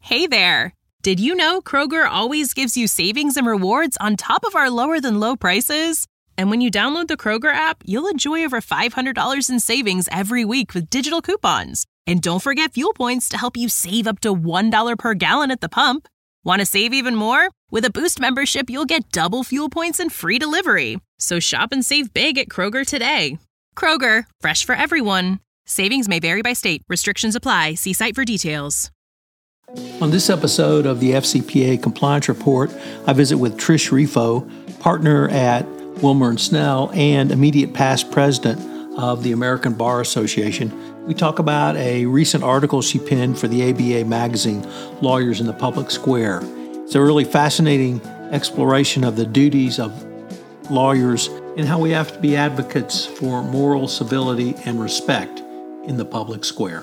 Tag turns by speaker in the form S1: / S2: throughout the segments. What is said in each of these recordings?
S1: Hey there! Did you know Kroger always gives you savings and rewards on top of our lower-than-low prices? And when you download the Kroger app, you'll enjoy over $500 in savings every week with digital coupons. And don't forget fuel points to help you save up to $1 per gallon at the pump. Want to save even more? With a Boost membership, you'll get double fuel points and free delivery. So shop and save big at Kroger today. Kroger, fresh for everyone. Savings may vary by state. Restrictions apply. See site for details.
S2: On this episode of the FCPA Compliance Report, I visit with Trish Rifo, partner at Wilmer & Snell and immediate past president of the American Bar Association. We talk about a recent article she penned for the ABA magazine, Lawyers in the Public Square. It's a really fascinating exploration of the duties of lawyers and how we have to be advocates for moral civility and respect in the public square.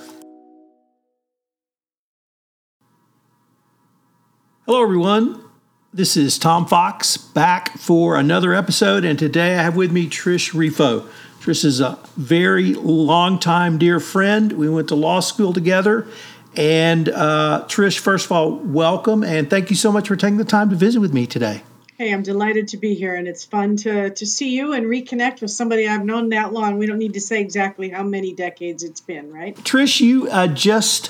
S2: Hello, everyone. This is Tom Fox back for another episode, and today I have with me Trish Rifo. Trish is a very long-time dear friend. We went to law school together. And Trish, first of all, welcome, and thank you so much for taking the time to visit with me today.
S3: Hey, I'm delighted to be here, and it's fun to see you and reconnect with somebody I've known that long. We don't need to say exactly how many decades it's been, right?
S2: Trish, you just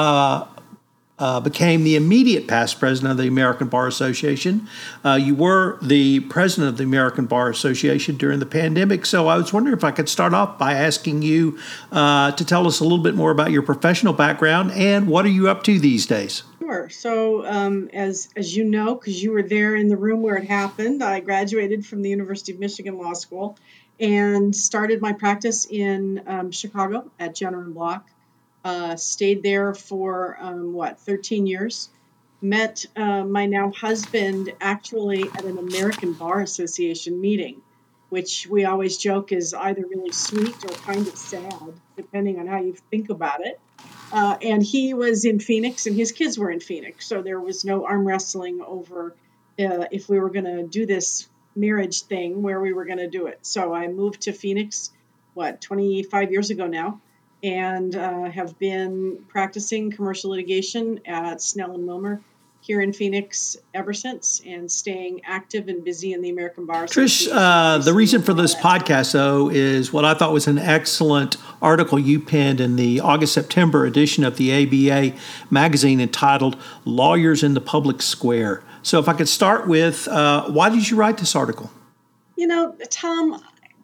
S2: became the immediate past president of the American Bar Association. You were the president of the American Bar Association during the pandemic. So I was wondering if I could start off by asking you to tell us a little bit more about your professional background and what are you up to these days?
S3: Sure. So as you know, because you were there in the room where it happened, I graduated from the University of Michigan Law School and started my practice in Chicago at Jenner & Block. Stayed there for, 13 years. Met my now husband actually at an American Bar Association meeting, which we always joke is either really sweet or kind of sad, depending on how you think about it. And he was in Phoenix and his kids were in Phoenix. So there was no arm wrestling over if we were going to do this marriage thing, where we were going to do it. So I moved to Phoenix, 25 years ago now. And have been practicing commercial litigation at Snell and Wilmer here in Phoenix ever since, and staying active and busy in the American Bar Association.
S2: Trish, the reason for this podcast, though, is what I thought was an excellent article you penned in the August-September edition of the ABA magazine entitled Lawyers in the Public Square. So if I could start with, why did you write this article?
S3: You know, Tom,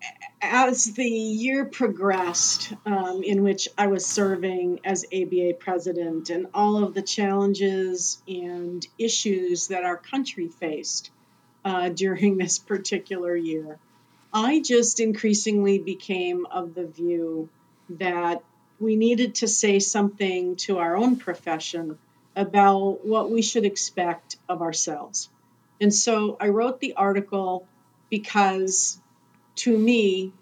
S3: as the year progressed, in which I was serving as ABA president, and all of the challenges and issues that our country faced during this particular year, I just increasingly became of the view that we needed to say something to our own profession about what we should expect of ourselves. And so I wrote the article because, to me,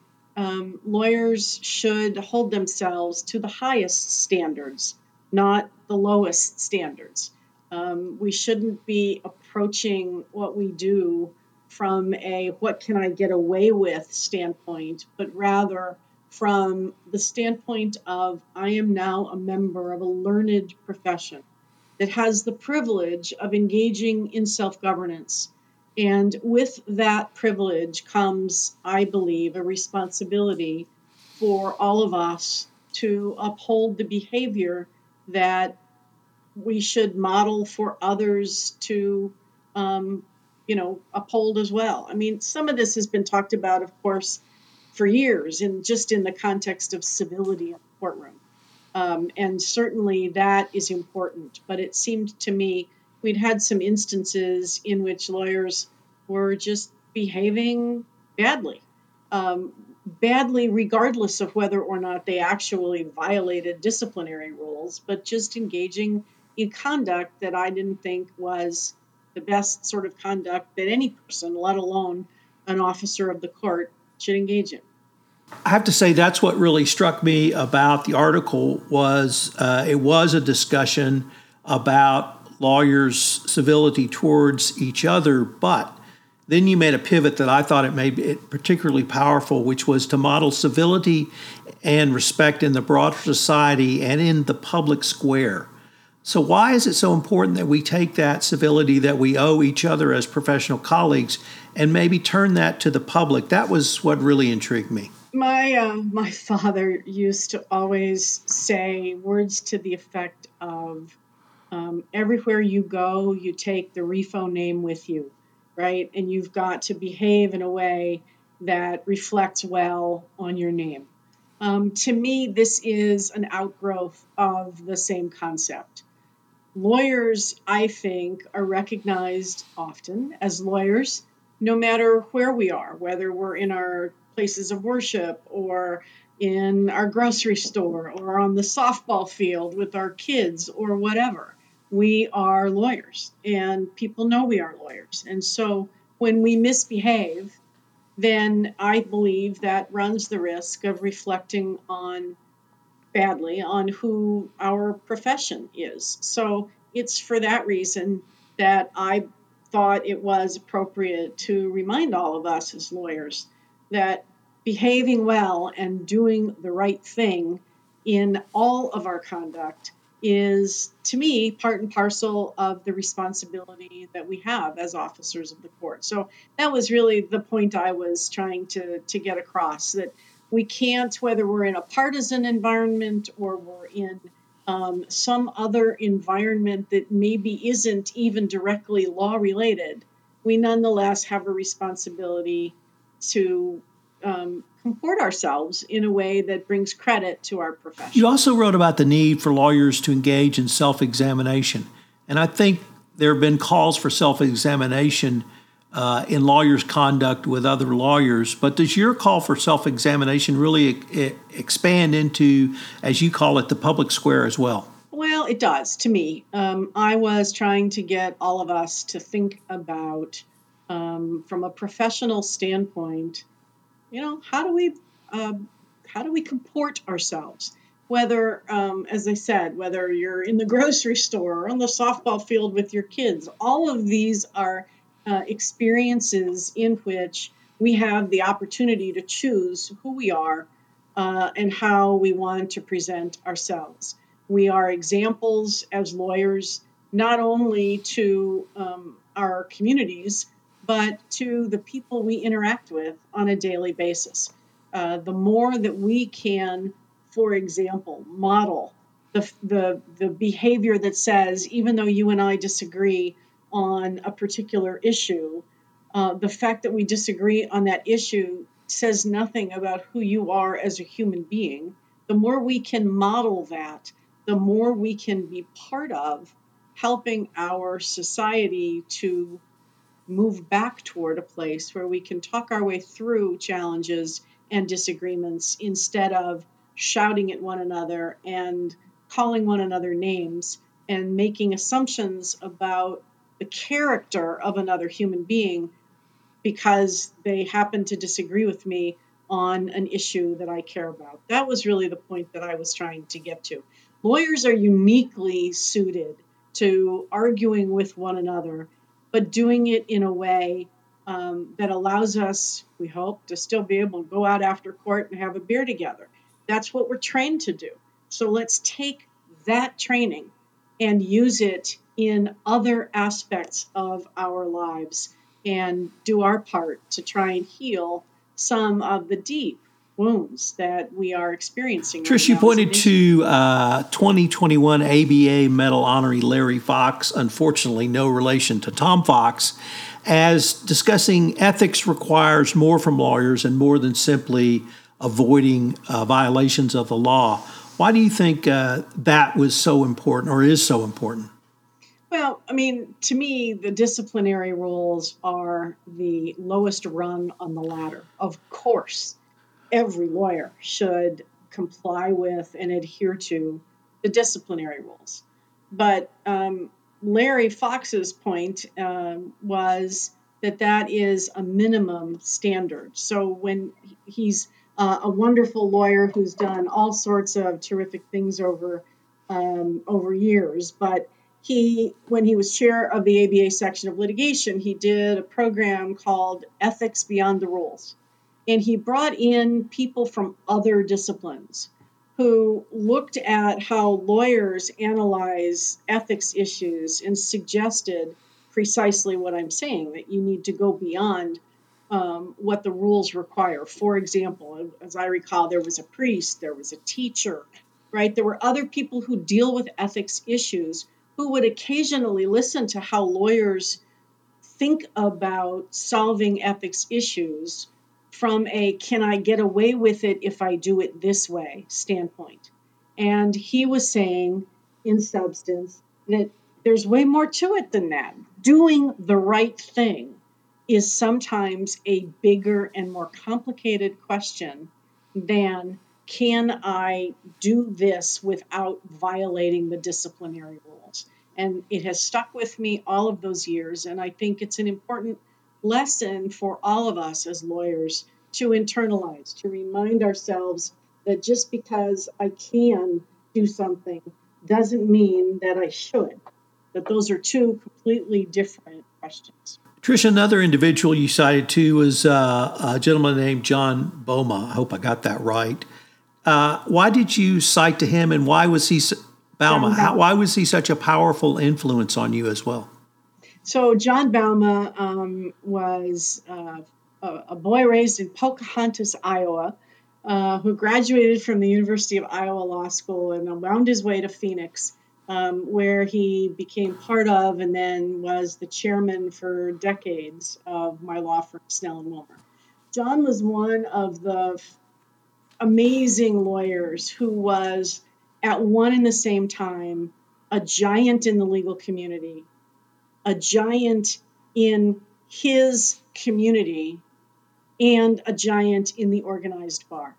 S3: lawyers should hold themselves to the highest standards, not the lowest standards. We shouldn't be approaching what we do from a what can I get away with standpoint, but rather from the standpoint of I am now a member of a learned profession that has the privilege of engaging in self-governance. And with that privilege comes, I believe, a responsibility for all of us to uphold the behavior that we should model for others to, uphold as well. I mean, some of this has been talked about, of course, for years, and just in the context of civility in the courtroom. And certainly that is important. But it seemed to me we'd had some instances in which lawyers were just behaving badly regardless of whether or not they actually violated disciplinary rules, but just engaging in conduct that I didn't think was the best sort of conduct that any person, let alone an officer of the court, should engage in.
S2: I have to say that's what really struck me about the article was it was a discussion about lawyers' civility towards each other, but then you made a pivot that I thought it made it particularly powerful, which was to model civility and respect in the broader society and in the public square. So why is it so important that we take that civility that we owe each other as professional colleagues and maybe turn that to the public? That was what really intrigued me.
S3: My father used to always say words to the effect of, everywhere you go, you take the Rifo name with you, right? And you've got to behave in a way that reflects well on your name. To me, this is an outgrowth of the same concept. Lawyers, I think, are recognized often as lawyers, no matter where we are, whether we're in our places of worship or in our grocery store or on the softball field with our kids or whatever. We are lawyers and people know we are lawyers. And so when we misbehave, then I believe that runs the risk of reflecting on badly on who our profession is. So it's for that reason that I thought it was appropriate to remind all of us as lawyers that behaving well and doing the right thing in all of our conduct is, to me, part and parcel of the responsibility that we have as officers of the court. So that was really the point I was trying to get across, that we can't, whether we're in a partisan environment or we're in some other environment that maybe isn't even directly law related, we nonetheless have a responsibility to comport ourselves in a way that brings credit to our profession.
S2: You also wrote about the need for lawyers to engage in self-examination. And I think there have been calls for self-examination in lawyers' conduct with other lawyers. But does your call for self-examination really expand into, as you call it, the public square as well?
S3: Well, it does to me. I was trying to get all of us to think about, from a professional standpoint, how do we comport ourselves? Whether, as I said, whether you're in the grocery store or on the softball field with your kids, all of these are experiences in which we have the opportunity to choose who we are and how we want to present ourselves. We are examples as lawyers, not only to our communities, but to the people we interact with on a daily basis. The more that we can, for example, model the behavior that says, even though you and I disagree on a particular issue, the fact that we disagree on that issue says nothing about who you are as a human being. The more we can model that, the more we can be part of helping our society to move back toward a place where we can talk our way through challenges and disagreements instead of shouting at one another and calling one another names and making assumptions about the character of another human being because they happen to disagree with me on an issue that I care about. That was really the point that I was trying to get to. Lawyers are uniquely suited to arguing with one another, but doing it in a way that allows us, we hope, to still be able to go out after court and have a beer together. That's what we're trained to do. So let's take that training and use it in other aspects of our lives and do our part to try and heal some of the deep wounds that we are experiencing.
S2: Trish, you pointed to 2021 ABA Medal honoree Larry Fox, unfortunately no relation to Tom Fox, as discussing ethics requires more from lawyers and more than simply avoiding violations of the law. Why do you think that was so important or is so important?
S3: Well, I mean, to me, the disciplinary rules are the lowest rung on the ladder. Of course, every lawyer should comply with and adhere to the disciplinary rules. But Larry Fox's point was that is a minimum standard. So when he's a wonderful lawyer who's done all sorts of terrific things over years, but when he was chair of the ABA section of litigation, he did a program called Ethics Beyond the Rules. And he brought in people from other disciplines who looked at how lawyers analyze ethics issues and suggested precisely what I'm saying, that you need to go beyond what the rules require. For example, as I recall, there was a priest, there was a teacher, right? There were other people who deal with ethics issues who would occasionally listen to how lawyers think about solving ethics issues from a can I get away with it if I do it this way standpoint. And he was saying, in substance, that there's way more to it than that. Doing the right thing is sometimes a bigger and more complicated question than can I do this without violating the disciplinary rules? And it has stuck with me all of those years. And I think it's an important lesson for all of us as lawyers to internalize, to remind ourselves that just because I can do something doesn't mean that I should, that those are two completely different questions.
S2: Trish, another individual you cited too was a gentleman named John Boma. I hope I got that right. Why did you cite to him, and why was he why was he such a powerful influence on you as well?
S3: So John Bauma was a boy raised in Pocahontas, Iowa, who graduated from the University of Iowa Law School and wound his way to Phoenix, where he became part of and then was the chairman for decades of my law firm, Snell and Wilmer. John was one of the amazing lawyers who was at one and the same time a giant in the legal community, a giant in his community, and a giant in the organized bar.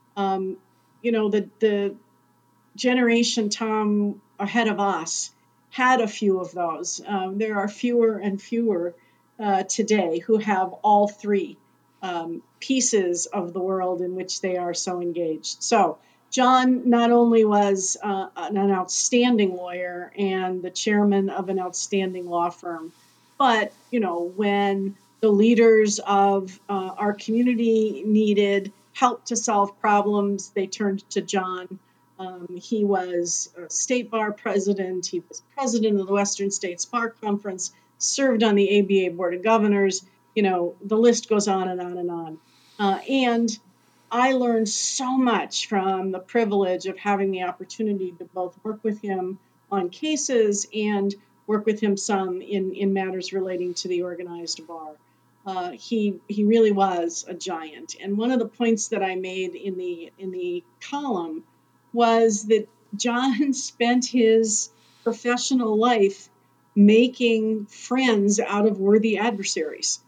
S3: The generation, Tom, ahead of us had a few of those. There are fewer and fewer today who have all three pieces of the world in which they are so engaged. So John not only was an outstanding lawyer and the chairman of an outstanding law firm, but, when the leaders of our community needed help to solve problems, they turned to John. He was a state bar president. He was president of the Western States Bar Conference, served on the ABA Board of Governors. The list goes on and on and on. And I learned so much from the privilege of having the opportunity to both work with him on cases and work with him some in matters relating to the organized bar. He really was a giant. And one of the points that I made in the column was that John spent his professional life making friends out of worthy adversaries.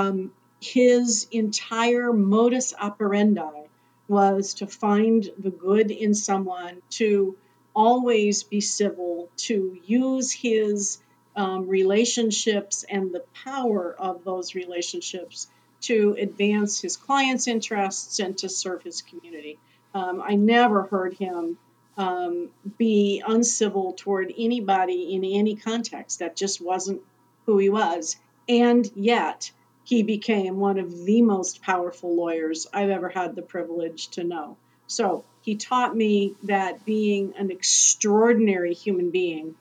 S3: His entire modus operandi was to find the good in someone, to always be civil, to use his relationships and the power of those relationships to advance his clients' interests and to serve his community. I never heard him be uncivil toward anybody in any context. That just wasn't who he was. And yet, he became one of the most powerful lawyers I've ever had the privilege to know. So he taught me that being an extraordinary human being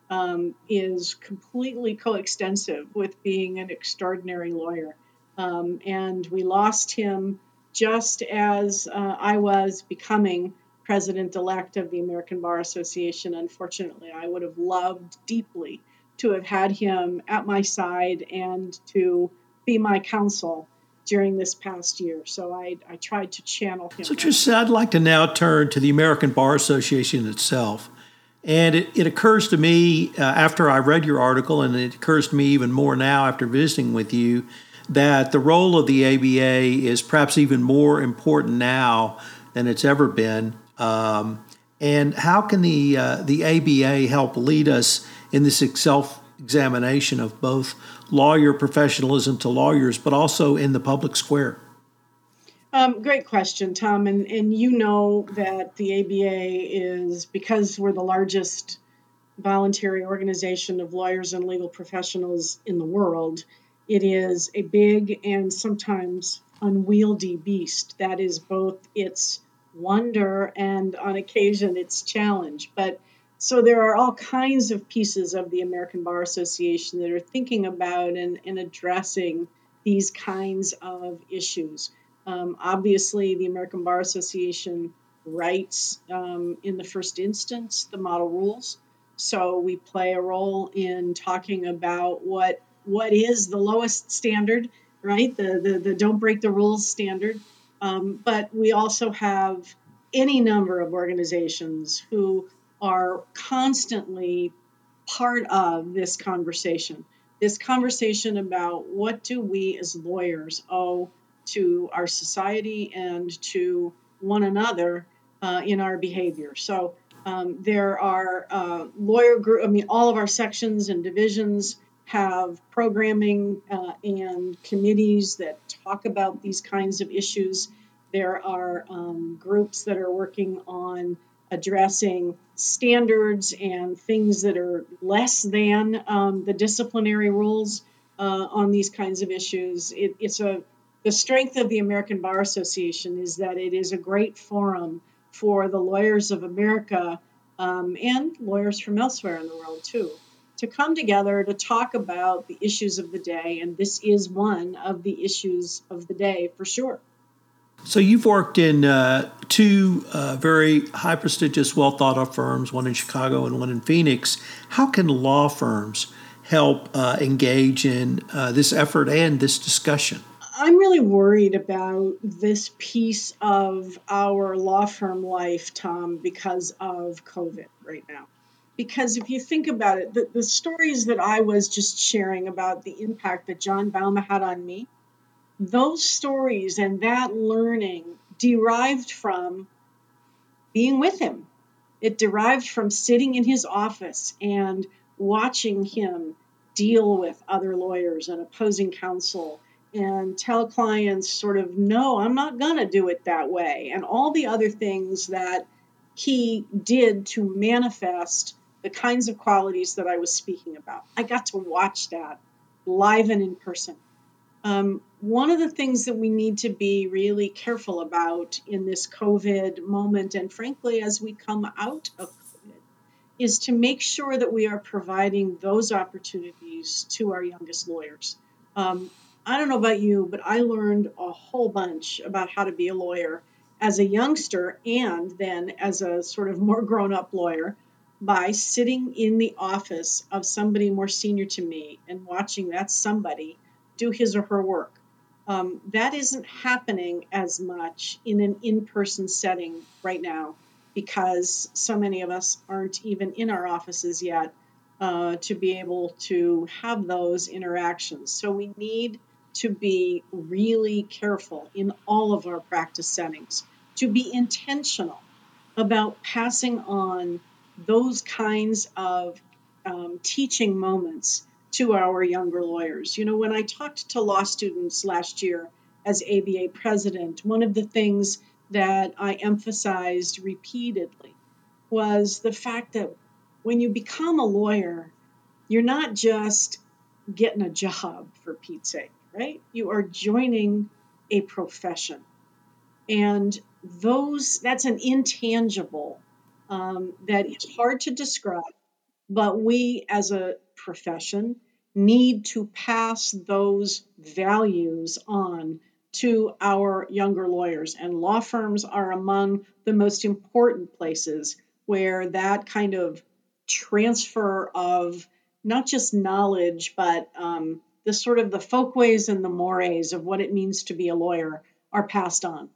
S3: is completely coextensive with being an extraordinary lawyer. And we lost him just as I was becoming president-elect of the American Bar Association. Unfortunately, I would have loved deeply to have had him at my side and to be my counsel during this past year. So I tried to channel him.
S2: So, Trish, I'd like to now turn to the American Bar Association itself. And it occurs to me after I read your article, and it occurs to me even more now after visiting with you, that the role of the ABA is perhaps even more important now than it's ever been. And how can the ABA help lead us in this self-examination of both lawyer professionalism to lawyers, but also in the public square?
S3: Great question, Tom. And you know that the ABA is, because we're the largest voluntary organization of lawyers and legal professionals in the world, it is a big and sometimes unwieldy beast. That is both its wonder, and on occasion it's challenge. But so there are all kinds of pieces of the American Bar Association that are thinking about and addressing these kinds of issues. Obviously, the American Bar Association writes, in the first instance, the model rules. So we play a role in talking about what is the lowest standard, right? The don't break the rules standard. But we also have any number of organizations who are constantly part of this conversation about what do we as lawyers owe to our society and to one another in our behavior. So there are lawyer group. I mean, all of our sections and divisions have programming and committees that talk about these kinds of issues. There are groups that are working on addressing standards and things that are less than the disciplinary rules on these kinds of issues. The strength of the American Bar Association is that it is a great forum for the lawyers of America and lawyers from elsewhere in the world too, to come together to talk about the issues of the day. And this is one of the issues of the day for sure.
S2: So you've worked in two very high prestigious, well thought of firms, one in Chicago and one in Phoenix. How can law firms help engage in this effort and this discussion?
S3: I'm really worried about this piece of our law firm life, Tom, because of COVID right now. Because if you think about it, the stories that I was just sharing about the impact that John Bauma had on me, those stories and that learning derived from being with him. It derived from sitting in his office and watching him deal with other lawyers and opposing counsel and tell clients sort of, no, I'm not going to do it that way. And all the other things that he did to manifest the kinds of qualities that I was speaking about. I got to watch that live and in person. One of the things that we need to be really careful about in this COVID moment, and frankly, as we come out of COVID, is to make sure that we are providing those opportunities to our youngest lawyers. I don't know about you, but I learned a whole bunch about how to be a lawyer as a youngster and then as a sort of more grown-up lawyer by sitting in the office of somebody more senior to me and watching that somebody do his or her work. That isn't happening as much in an in-person setting right now because so many of us aren't even in our offices yet to be able to have those interactions. So we need to be really careful in all of our practice settings, to be intentional about passing on those kinds of teaching moments to our younger lawyers. You know, when I talked to law students last year as ABA president, one of the things that I emphasized repeatedly was the fact that when you become a lawyer, you're not just getting a job for Pete's sake, right? You are joining a profession. And that's an intangible that is hard to describe, but we as a profession need to pass those values on to our younger lawyers. And law firms are among the most important places where that kind of transfer of not just knowledge, but the sort of the folkways and the mores of what it means to be a lawyer are passed on.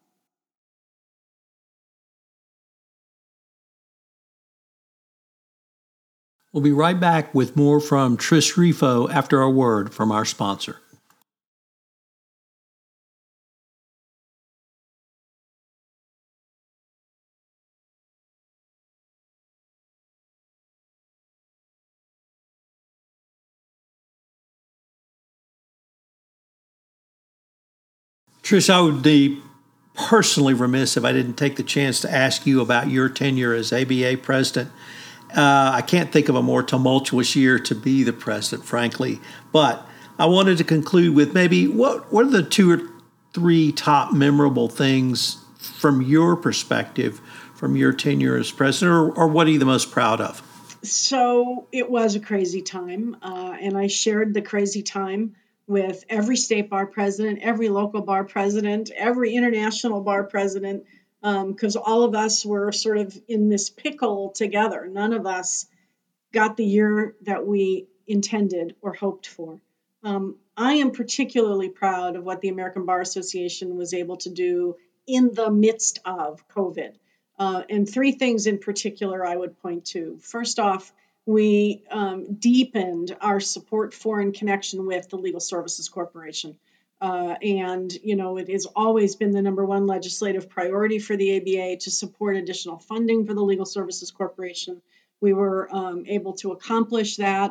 S2: We'll be right back with more from Trish Rifo after a word from our sponsor. Trish, I would be personally remiss if I didn't take the chance to ask you about your tenure as ABA president. I can't think of a more tumultuous year to be the president, frankly. But I wanted to conclude with maybe what are the two or three top memorable things from your perspective, from your tenure as president, or what are you the most proud of?
S3: So it was a crazy time, and I shared the crazy time with every state bar president, every local bar president, every international bar president, because all of us were sort of in this pickle together. None of us got the year that we intended or hoped for. I am particularly proud of what the American Bar Association was able to do in the midst of COVID. And three things in particular I would point to. First off, we deepened our support for and connection with the Legal Services Corporation. And, it has always been the number one legislative priority for the ABA to support additional funding for the Legal Services Corporation. We were able to accomplish that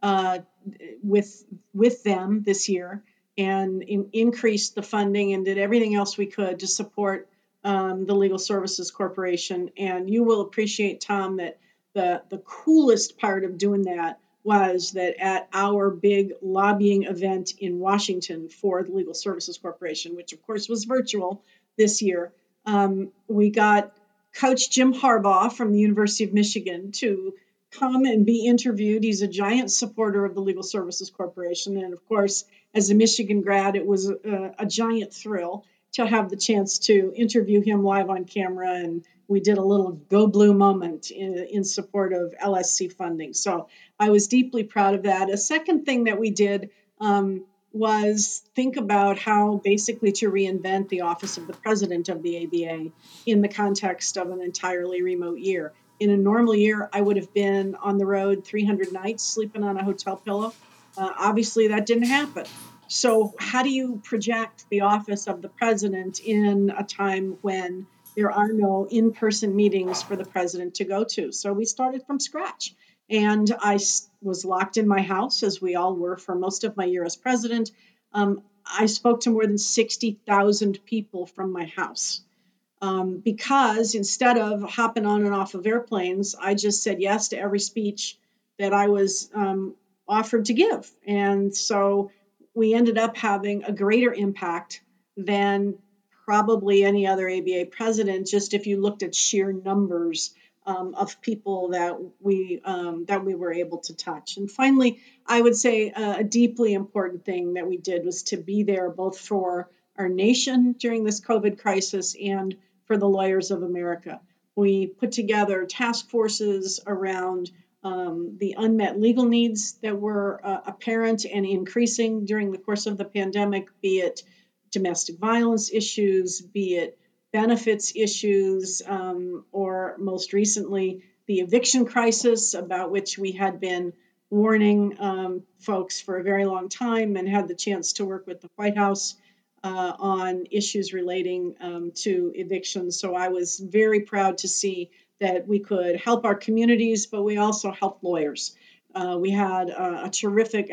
S3: with them this year and increased the funding and did everything else we could to support the Legal Services Corporation. And you will appreciate, Tom, that the coolest part of doing that was that at our big lobbying event in Washington for the Legal Services Corporation, which of course was virtual this year, we got Coach Jim Harbaugh from the University of Michigan to come and be interviewed. He's a giant supporter of the Legal Services Corporation. And of course, as a Michigan grad, it was a giant thrill to have the chance to interview him live on camera. And we did a little Go Blue moment in support of LSC funding. So I was deeply proud of that. A second thing that we did was think about how basically to reinvent the office of the president of the ABA in the context of an entirely remote year. In a normal year, I would have been on the road 300 nights sleeping on a hotel pillow. Obviously, that didn't happen. So how do you project the office of the president in a time when there are no in-person meetings for the president to go to? So we started from scratch. And I was locked in my house, as we all were for most of my year as president. I spoke to more than 60,000 people from my house. Because instead of hopping on and off of airplanes, I just said yes to every speech that I was offered to give. And so we ended up having a greater impact than probably any other ABA president, just if you looked at sheer numbers of people that we were able to touch. And finally, I would say a deeply important thing that we did was to be there both for our nation during this COVID crisis and for the lawyers of America. We put together task forces around the unmet legal needs that were apparent and increasing during the course of the pandemic, be it domestic violence issues, be it benefits issues, or most recently, the eviction crisis, about which we had been warning folks for a very long time and had the chance to work with the White House on issues relating to evictions. So I was very proud to see that we could help our communities, but we also helped lawyers. We had a terrific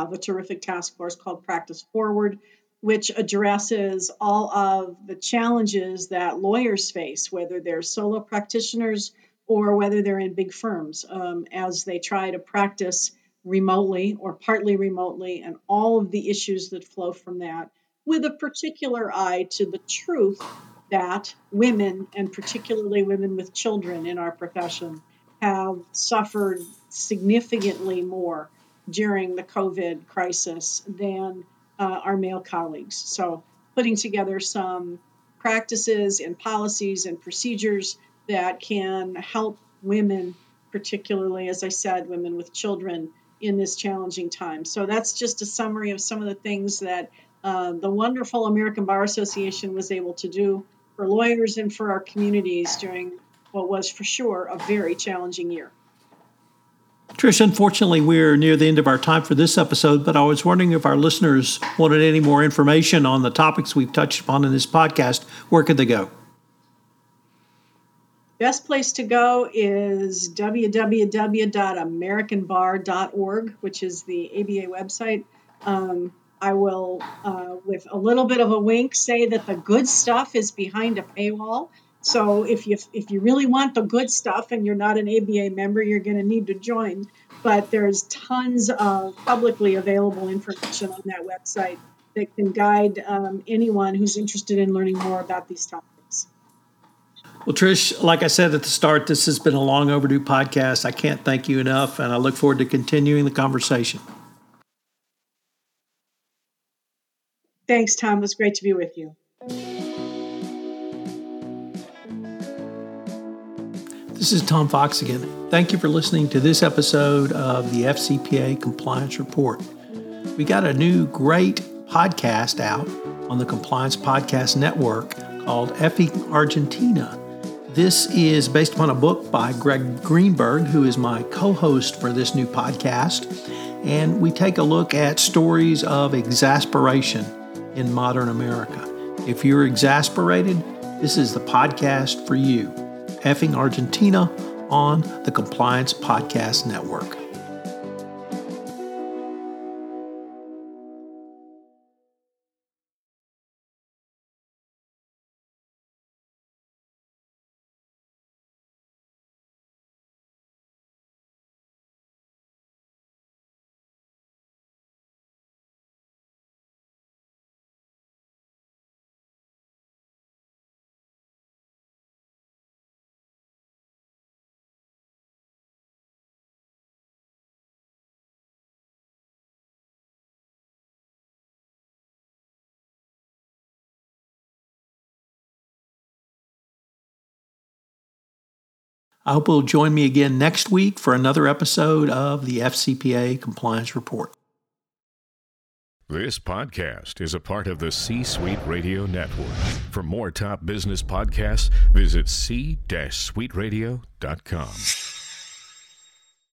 S3: task force called Practice Forward, which addresses all of the challenges that lawyers face, whether they're solo practitioners or whether they're in big firms, as they try to practice remotely or partly remotely, and all of the issues that flow from that, with a particular eye to the truth that women, and particularly women with children in our profession, have suffered significantly more during the COVID crisis than our male colleagues. So putting together some practices and policies and procedures that can help women, particularly, as I said, women with children in this challenging time. So that's just a summary of some of the things that the wonderful American Bar Association was able to do for lawyers and for our communities during what was for sure a very challenging year.
S2: Trish, unfortunately, we're near the end of our time for this episode, but I was wondering if our listeners wanted any more information on the topics we've touched upon in this podcast, where could they go?
S3: Best place to go is www.americanbar.org, which is the ABA website. I will, with a little bit of a wink, say that the good stuff is behind a paywall. So if you really want the good stuff and you're not an ABA member, you're going to need to join. But there's tons of publicly available information on that website that can guide anyone who's interested in learning more about these topics.
S2: Well, Trish, like I said at the start, this has been a long overdue podcast. I can't thank you enough, and I look forward to continuing the conversation.
S3: Thanks, Tom. It was great to be with you.
S2: This is Tom Fox again. Thank you for listening to this episode of the FCPA Compliance Report. We got a new great podcast out on the Compliance Podcast Network called Effing Argentina. This is based upon a book by Greg Greenberg, who is my co-host for this new podcast. And we take a look at stories of exasperation in modern America. If you're exasperated, this is the podcast for you. Effing Argentina on the Compliance Podcast Network. I hope you'll join me again next week for another episode of the FCPA Compliance Report.
S4: This podcast is a part of the C-Suite Radio Network. For more top business podcasts, visit c-suiteradio.com.